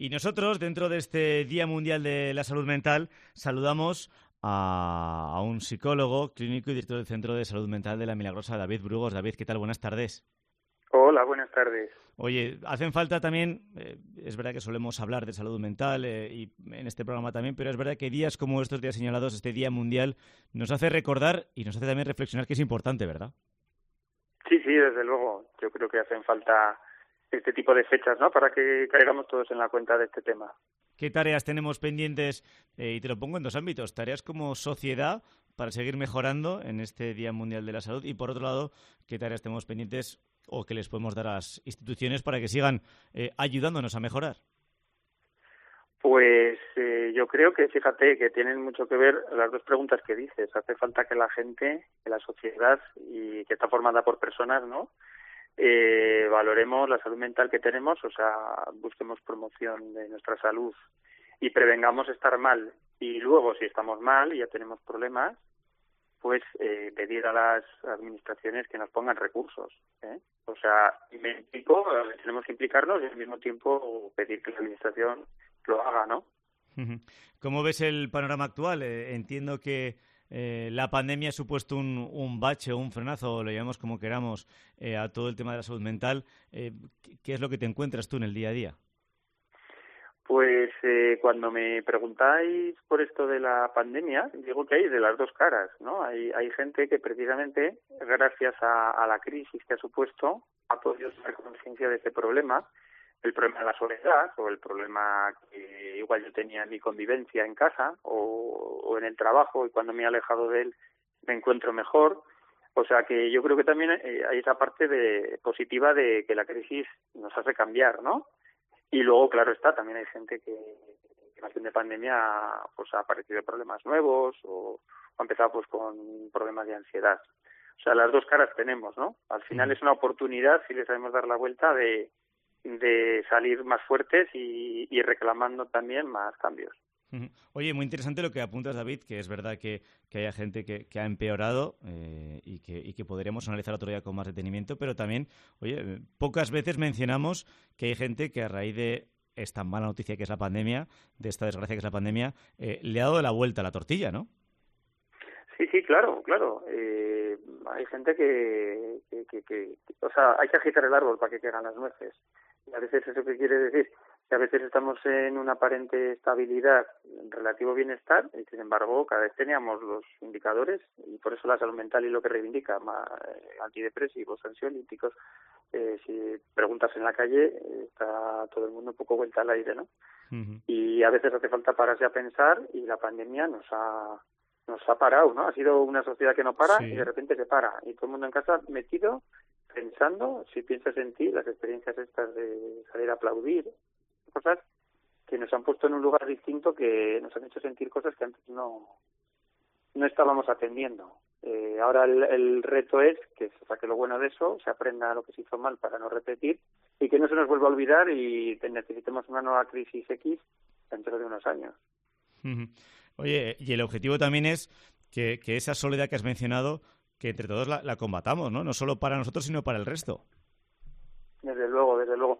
Y nosotros, dentro de este Día Mundial de la Salud Mental, saludamos a un psicólogo clínico y director del Centro de Salud Mental de La Milagrosa, David Brugos. David, ¿qué tal? Buenas tardes. Hola, buenas tardes. Oye, hacen falta también, es verdad que solemos hablar de salud mental y en este programa también, pero es verdad que días como estos días señalados, este Día Mundial, nos hace recordar y nos hace también reflexionar que es importante, ¿verdad? Sí, desde luego. Yo creo que hacen falta este tipo de fechas, ¿no? Para que caigamos todos en la cuenta de este tema. ¿Qué tareas tenemos pendientes? Y te lo pongo en dos ámbitos. Tareas como sociedad para seguir mejorando en este Día Mundial de la Salud y, por otro lado, ¿qué tareas tenemos pendientes o que les podemos dar a las instituciones para que sigan ayudándonos a mejorar? Pues yo creo que, fíjate, que tienen mucho que ver las dos preguntas que dices. Hace falta que la gente, que la sociedad, y que está formada por personas, ¿no?, valoremos la salud mental que tenemos, o sea, busquemos promoción de nuestra salud y prevengamos estar mal. Y luego, si estamos mal y ya tenemos problemas, pues pedir a las administraciones que nos pongan recursos, ¿eh? O sea, tenemos que implicarnos y al mismo tiempo pedir que la administración lo haga, ¿no? ¿Cómo ves el panorama actual? Entiendo que la pandemia ha supuesto un bache o un frenazo, o lo llamemos como queramos, a todo el tema de la salud mental. ¿Qué es lo que te encuentras tú en el día a día? Pues cuando me preguntáis por esto de la pandemia, digo que hay de las dos caras, ¿no? Hay gente que precisamente, gracias a la crisis que ha supuesto, ha podido tomar conciencia de este problema, el problema de la soledad o el problema que igual yo tenía en mi convivencia en casa o en el trabajo, y cuando me he alejado de él me encuentro mejor. O sea que yo creo que también hay esa parte positiva de que la crisis nos hace cambiar, ¿no? Y luego, claro está, también hay gente que en relación de pandemia pues ha aparecido problemas nuevos o ha empezado pues con problemas de ansiedad. O sea, las dos caras tenemos, ¿no? Al final es una oportunidad, si le sabemos dar la vuelta, de salir más fuertes y reclamando también más cambios. Oye, muy interesante lo que apuntas, David, que es verdad que haya gente que ha empeorado y que podríamos analizar otro día con más detenimiento, pero también, oye, pocas veces mencionamos que hay gente que a raíz de esta mala noticia que es la pandemia, de esta desgracia que es la pandemia, le ha dado la vuelta a la tortilla, ¿no? Sí, claro. Hay gente que, o sea, hay que agitar el árbol para que caigan las nueces. Y a veces eso que quiere decir que a veces estamos en una aparente estabilidad, relativo bienestar, y sin embargo cada vez teníamos los indicadores, y por eso la salud mental y lo que reivindica, antidepresivos, ansiolíticos. Si preguntas en la calle, está todo el mundo un poco vuelta al aire, ¿no? Y a veces hace falta pararse a pensar, y la pandemia nos ha parado, ¿no? Ha sido una sociedad que no para, sí, y de repente se para, y todo el mundo en casa metido, pensando. Si piensas en ti, las experiencias estas de salir a aplaudir, cosas que nos han puesto en un lugar distinto, que nos han hecho sentir cosas que antes no estábamos atendiendo. Ahora el reto es que se saque lo bueno de eso, se aprenda lo que se hizo mal para no repetir, y que no se nos vuelva a olvidar y necesitemos una nueva crisis X dentro de unos años. Oye, y el objetivo también es que esa soledad que has mencionado, que entre todos la combatamos, ¿no? No solo para nosotros, sino para el resto. Desde luego.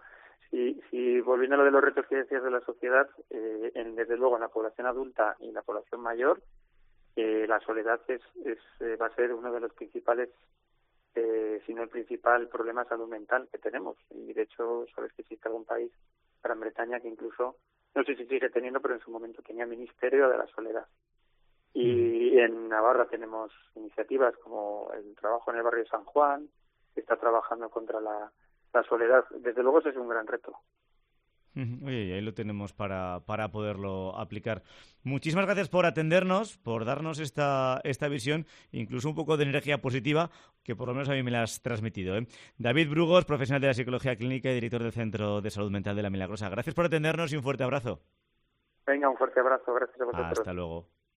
Si volviendo a lo de los retos que decías de la sociedad, desde luego en la población adulta y en la población mayor, la soledad va a ser uno de los principales, si no el principal problema de salud mental que tenemos. Y de hecho, sabes que existe algún país, Gran Bretaña, que incluso, no sé si sigue teniendo, pero en su momento tenía Ministerio de la Soledad. Y en Navarra tenemos iniciativas como el trabajo en el barrio de San Juan, que está trabajando contra la soledad. Desde luego ese es un gran reto. Oye, y ahí lo tenemos para poderlo aplicar. Muchísimas gracias por atendernos, por darnos esta visión, incluso un poco de energía positiva, que por lo menos a mí me la has transmitido, ¿eh? David Brugos, profesional de la psicología clínica y director del Centro de Salud Mental de La Milagrosa. Gracias por atendernos y un fuerte abrazo. Venga, un fuerte abrazo. Gracias a vosotros. Hasta luego.